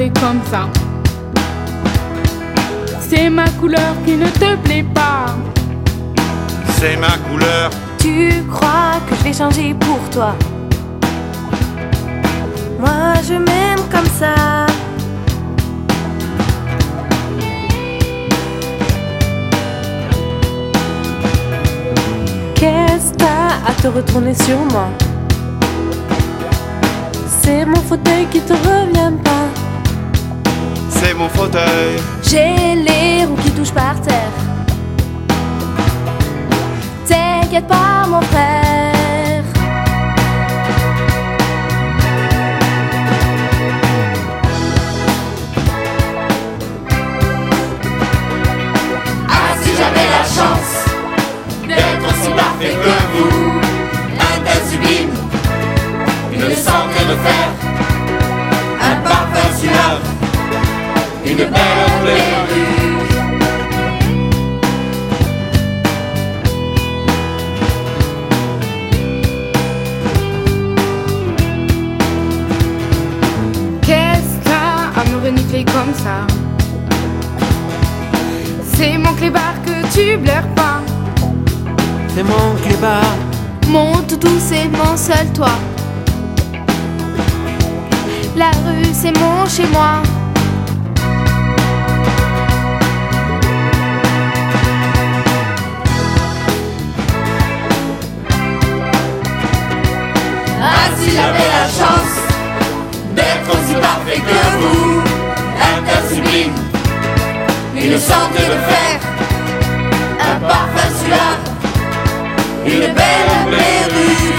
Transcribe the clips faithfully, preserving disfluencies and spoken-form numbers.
renifler comme ça. C'est ma couleur qui ne te plaît pas. C'est ma couleur. Tu crois que je vais changer pour toi? Moi je m'aime comme ça. Qu'est-ce que t'as à te retourner sur moi? C'est mon fauteuil qui te revient pas. C'est mon fauteuil. J'ai les roues qui touchent par terre. T'inquiète pas mon frère. Ah si j'avais la chance d'être aussi parfait que vous, un tel sublime, une santé de fer, un parfum suave, une belle perruque. Qu'est-ce que t'as à me renifler comme ça? C'est mon clébard que tu blaires pas. C'est mon clébard. Mon toutou c'est mon seul toit. La rue c'est mon chez moi. Ah si j'avais la chance d'être aussi parfait que vous, un tel sublime, une santé de fer, un parfum suave, une belle perruque.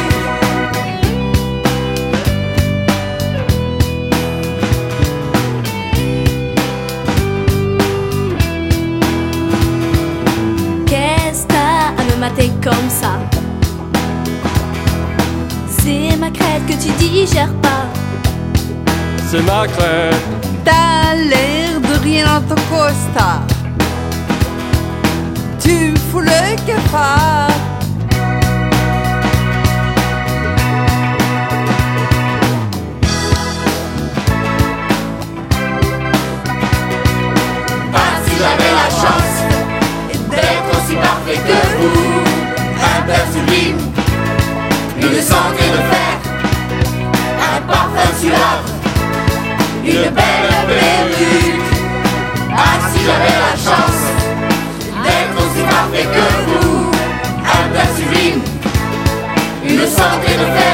Qu'est-ce que t'as à me mater comme ça? C'est ma crête que tu digères pas. C'est ma crête. T'as l'air de rien dans ton costard. Tu me fous le cafard. Ah si j'avais la chance d'être aussi parfait que vous, un père sublime, une santé de fer, un parfum suave, une belle perruque. Ah si j'avais la chance d'être aussi parfait que vous, un père sublime, une santé de fer.